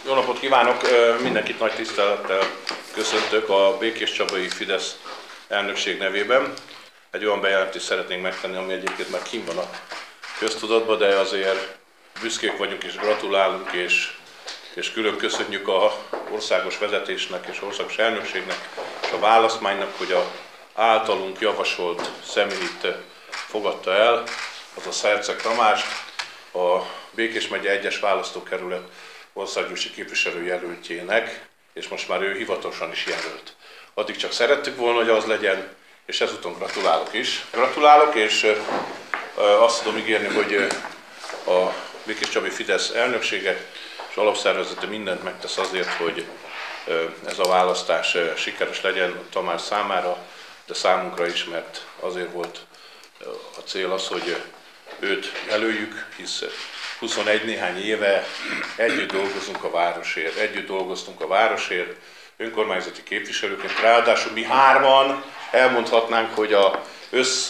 Jó napot kívánok! Mindenkit nagy tisztelettel köszöntök a Békéscsabai Fidesz elnökség nevében. Egy olyan bejelentést szeretnénk megtenni, ami egyébként már kint van a köztudatban, de azért büszkék vagyunk és gratulálunk, és külön köszönjük az országos vezetésnek és országos elnökségnek és a választmánynak, hogy az általunk javasolt személyt fogadta el, azaz Herczeg Tamást, a Békés megye 1-es választókerület országgyűlési képviselőjelöltjének, és most már ő hivatalosan is jelölt. Addig csak szerettük volna, hogy az legyen, és ezúton gratulálok is. Gratulálok, és azt tudom ígérni, hogy a Békéscsabai Fidesz elnöksége és alapszervezete mindent megtesz azért, hogy ez a választás sikeres legyen Tamás számára, de számunkra is, mert azért volt a cél az, hogy őt jelöljük, hisz 21 néhány éve együtt dolgozunk a városért, együtt dolgoztunk a városért, önkormányzati képviselőként, ráadásul mi hárman elmondhatnánk, hogy az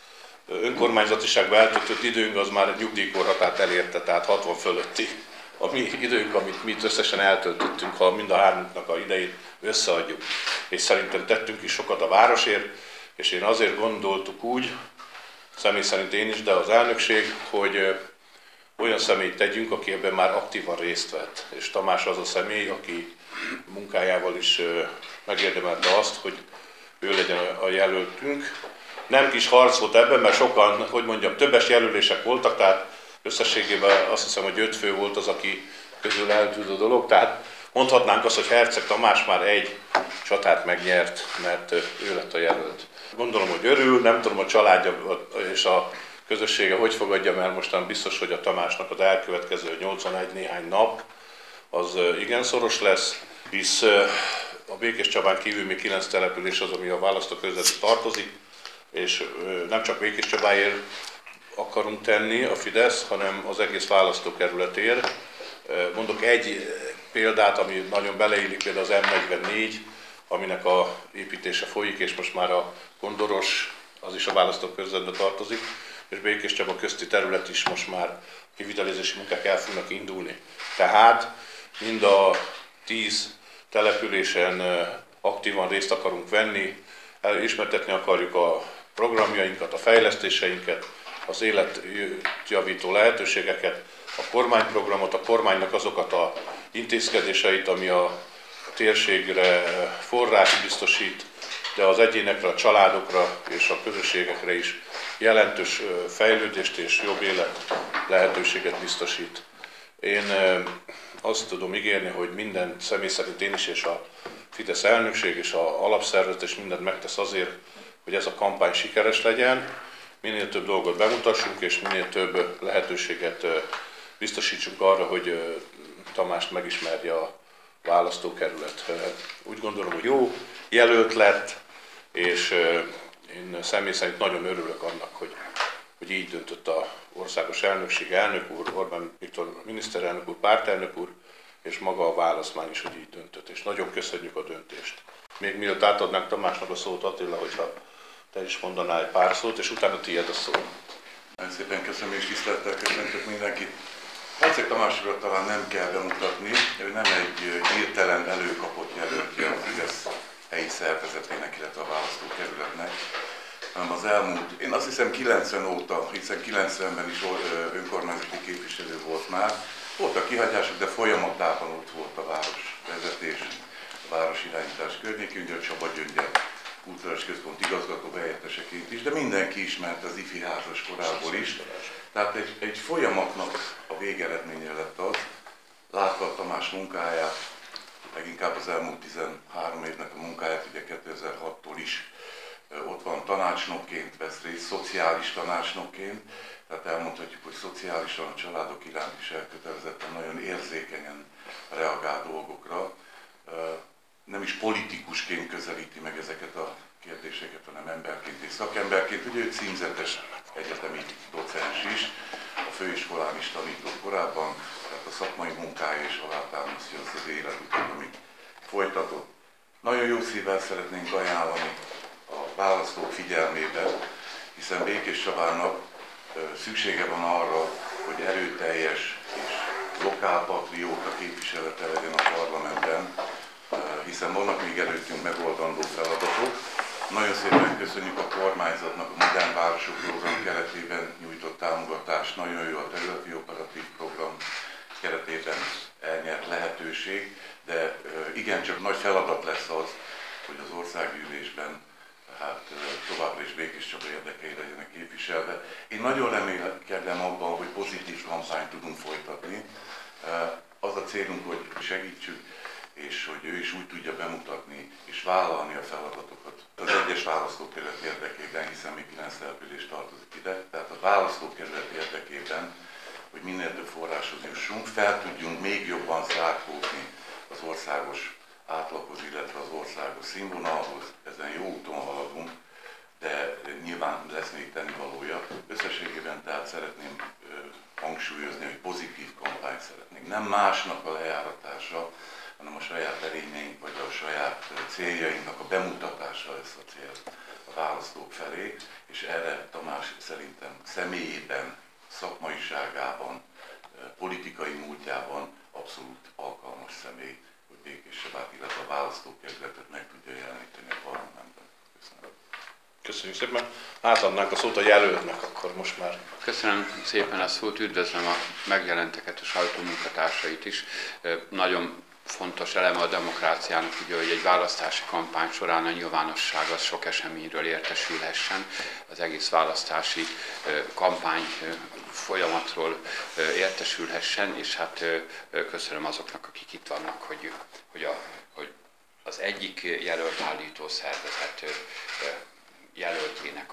önkormányzatiságban eltöltött időnk az már nyugdíjkorhatárt elérte, tehát 60 fölötti a mi időnk, amit mi összesen eltöltöttünk, ha mind a hármunknak a idejét összeadjuk. És szerintem tettünk is sokat a városért, és én azért gondoltuk úgy, személy szerint én is, de az elnökség, hogy olyan személyt tegyünk, aki ebben már aktívan részt vett. És Tamás az a személy, aki munkájával is megérdemelte azt, hogy ő legyen a jelöltünk. Nem kis harc volt ebben, mert sokan, többes jelölések voltak, tehát összességében azt hiszem, hogy 5 fő volt az, aki közül eltűnt a dolog. Tehát mondhatnánk azt, hogy Herczeg Tamás már egy csatát megnyert, mert ő lett a jelölt. Gondolom, hogy örül, nem tudom a családja és a közössége hogy fogadja, mert mostan biztos, hogy a Tamásnak az elkövetkező 81 néhány nap az igen szoros lesz, hisz a Békéscsabán kívül még 9 település az, ami a választókörzetbe tartozik, és nem csak Békéscsabáért akarunk tenni a Fidesz, hanem az egész választókerületért. Mondok egy példát, ami nagyon beleillik, például az M44, aminek a építése folyik, és most már a Kondoros, az is a választókörzetbe tartozik, és Békéscsaba közti terület is most már kivitelezési munkák el fognak indulni. Tehát mind a 10 településen aktívan részt akarunk venni, ismertetni akarjuk a programjainkat, a fejlesztéseinket, az életjavító lehetőségeket, a kormányprogramot, a kormánynak azokat az intézkedéseit, ami a térségre forrás biztosít, de az egyénekre, a családokra és a közösségekre is jelentős fejlődést és jobb élet lehetőséget biztosít. Én azt tudom ígérni, hogy minden személy szerint én is és a Fidesz elnökség és a alapszervezet is mindent megtesz azért, hogy ez a kampány sikeres legyen, minél több dolgot bemutassunk és minél több lehetőséget biztosítsunk arra, hogy Tamást megismerje a választókerület. Úgy gondolom, hogy jó jelölt lett, és én személy szerint nagyon örülök annak, hogy így döntött az országos elnökség, elnök úr, Orbán Viktor miniszterelnök úr, pártelnök úr, és maga a választmány is, hogy így döntött. És nagyon köszönjük a döntést. Még mielőtt átadnánk Tamásnak a szót, Attila, hogyha te is mondanál egy pár szót, és utána tiéd a szó. Nagyon szépen köszönöm, és tisztelettel köszöntök mindenkit. Herczeg Tamásra talán nem kell bemutatni, ő nem egy hirtelen előkapott jelöltje a Fidesz helyi szervezetének, illetve a választókerületnek, hanem az elmúlt, én azt hiszem 90 óta, hiszen 90-ben is önkormányzati képviselő volt már, voltak kihagyások, de folyamatában ott volt a városvezetés, a városirányítás környékén, ugye Csaba Gyöngyel kulturális központ igazgató helyetteseként is, de mindenki ismert az ifi házas korából is. Tehát egy folyamatnak a végeredménye lett az, látva a Tamás munkáját, leginkább az elmúlt 13 évnek a munkáját, ugye 2006-tól is ott van tanácsnokként vesz részt, szociális tanácsnokként, tehát elmondhatjuk, hogy szociálisan a családok iránt is elkötelezetten, nagyon érzékenyen reagál dolgokra. Nem is politikusként közelíti meg ezeket a kérdéseket, hanem emberként és szakemberként. Ugye ő címzetes egyetemi docens is, a főiskolán is tanított korábban, tehát a szakmai munkája is alátámasztja az életutat, amit folytatott. Nagyon jó szívvel szeretnénk ajánlani a választók figyelmébe, hiszen Békéscsabának szüksége van arra, hogy erőteljes és lokálpatrióta képviselete legyen hiszen vannak még előttünk megoldandó feladatok. Nagyon szépen köszönjük a kormányzatnak a Modern Városok program keretében nyújtott támogatást, nagyon jó a területi operatív program keretében elnyert lehetőség, de igencsak nagy feladat lesz az, hogy az országgyűlésben továbbra is Békés Csaba érdekei legyenek képviselve. Én nagyon remélkedem abban, hogy pozitív kampányt tudunk folytatni. Az a célunk, hogy segítsük, és hogy ő is úgy tudja bemutatni és vállalni a feladatokat az egyes választókerület érdekében, hiszen még 9 település tartozik ide. Tehát a választókerület érdekében, hogy minél több forráshoz jussunk, fel tudjunk még jobban zárkózni az országos átlaghoz, illetve az országos színvonalhoz. Ezen jó úton haladunk, de nyilván lesz még tennivalója. Összességében tehát szeretném hangsúlyozni, hogy pozitív kampányt szeretnénk. Nem másnak a lejáratása, hanem a saját erényeink vagy a saját céljainknak a bemutatása lesz a cél a választók felé, és erre Tamás szerintem személyében, szakmaiságában, politikai múltjában abszolút alkalmas személy, hogy Békés Csabát, illetve a választókerületet meg tudja jeleníteni a parlamentben. Köszönöm. Köszönjük szépen. Átadnánk a szót a jelöltnek akkor most már. Köszönöm szépen a szót, üdvözlöm a megjelenteket, a sajtómunkatársait is. Nagyon fontos eleme a demokráciának, ugye, hogy egy választási kampány során a nyilvánosság az sok eseményről értesülhessen, az egész választási kampány folyamatról értesülhessen, és hát köszönöm azoknak, akik itt vannak, hogy az egyik jelölt állító szervezet jelöltjének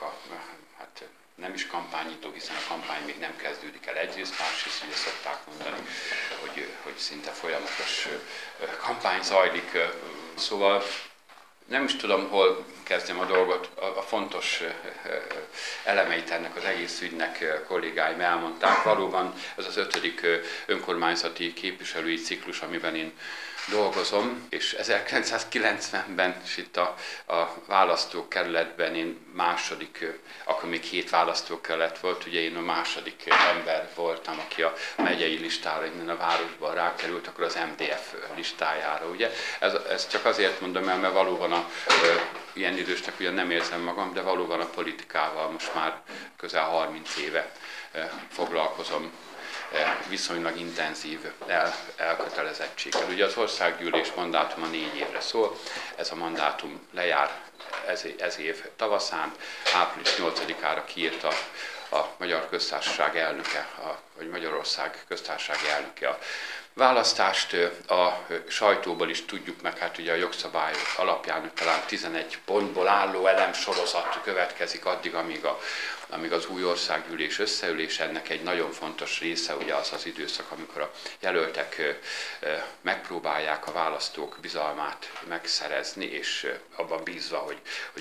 nem is kampányító, hiszen a kampány még nem kezdődik el egyrészt, másrészt ugye szokták mondani, hogy szinte folyamatos kampány zajlik. Szóval nem is tudom, hol kezdjem a dolgot, a fontos elemeit ennek az egész ügynek kollégáim elmondták. Valóban ez az 5. önkormányzati képviselői ciklus, amiben én dolgozom, és 1990-ben is itt a választókerületben én második, akkor még 7 választókerület volt, ugye én a második ember voltam, aki a megyei listára innen a városban rákerült, akkor az MDF listájára, ugye. Ez csak azért mondom el, mert valóban ilyen idősnek ugyan nem érzem magam, de valóban a politikával most már közel 30 éve foglalkozom viszonylag intenzív elkötelezettséggel. Ugye az országgyűlés mandátuma 4 évre szól, ez a mandátum lejár ez év tavaszán, április 8-ára kiírta a Magyar Köztársaság elnöke, vagy Magyarország Köztársaság elnöke a választást. A sajtóból is tudjuk meg, hát ugye a jogszabályok alapján talán 11 pontból álló elemsorozat következik addig, amíg az új országgyűlés összeül, és ennek egy nagyon fontos része ugye az időszak, amikor a jelöltek megpróbálják a választók bizalmát megszerezni, és abban bízva, hogy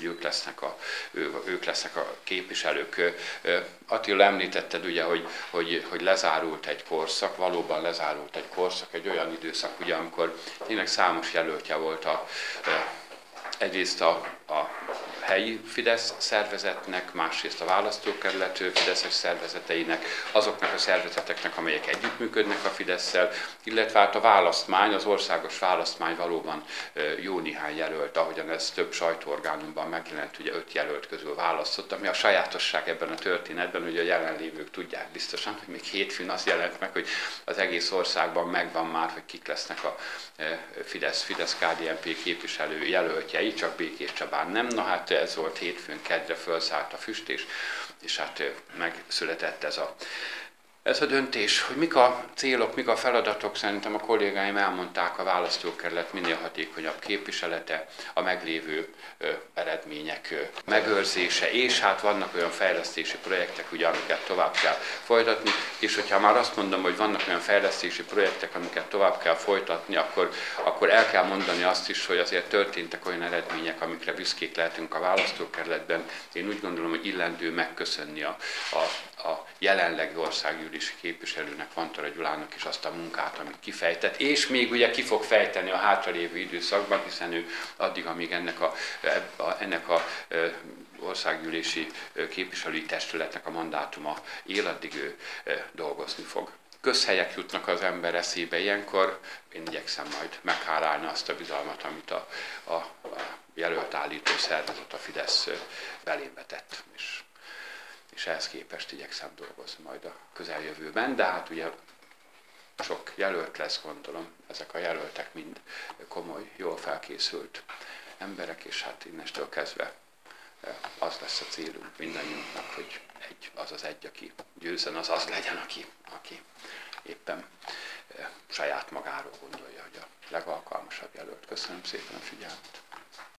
ők lesznek a képviselők. Attila, említetted ugye, hogy lezárult egy korszak, valóban lezárult egy korszak, egy olyan időszak, ugye, amikor tényleg számos jelöltje volt egyrészt a helyi Fidesz szervezetnek, másrészt a választókerület fideszes szervezeteinek, azoknak a szervezeteknek, amelyek együttműködnek a Fidesszel, illetve hát a választmány, az országos választmány valóban jó néhány jelölt, ahogyan ez több sajtóorgánumban megjelent, ugye 5 jelölt közül választott, ami a sajátosság ebben a történetben, ugye a jelenlévők tudják biztosan, hogy még hétfőn az jelent meg, hogy az egész országban megvan már, hogy kik lesznek a Fidesz-KDNP képviselő jelöltjei, csak Békés Csabán nem. Na hát ez volt hétfőn, kedre fölszállt a füst, és hát megszületett ez a döntés, hogy mik a célok, mik a feladatok, szerintem a kollégáim elmondták, a választókerület minél hatékonyabb képviselete, a meglévő eredmények megőrzése, és hát vannak olyan fejlesztési projektek, ugye, amiket tovább kell folytatni, és hogyha már azt mondom, hogy vannak olyan fejlesztési projektek, amiket tovább kell folytatni, akkor el kell mondani azt is, hogy azért történtek olyan eredmények, amikre büszkék lehetünk a választókerületben. Én úgy gondolom, hogy illendő megköszönni a jelenlegi országgyűlési képviselőnek, Vantara Gyulának is azt a munkát, amit kifejtett, és még ugye ki fog fejteni a hátralévő időszakban, hiszen ő addig, amíg ennek a országgyűlési képviselői testületnek a mandátuma él, addig ő dolgozni fog. közhelyek jutnak az ember eszébe ilyenkor, én igyekszem majd meghálálni azt a bizalmat, amit a jelölt állító szervezet, a Fidesz belébe tett. És ehhez képest igyekszem dolgozni majd a közeljövőben, de hát ugye sok jelölt lesz, gondolom, ezek a jelöltek mind komoly, jól felkészült emberek, és hát innestől kezdve az lesz a célunk mindannyiunknak, hogy az egy, aki győzzen, az legyen, aki éppen saját magáról gondolja, hogy a legalkalmasabb jelölt. Köszönöm szépen a figyelmet!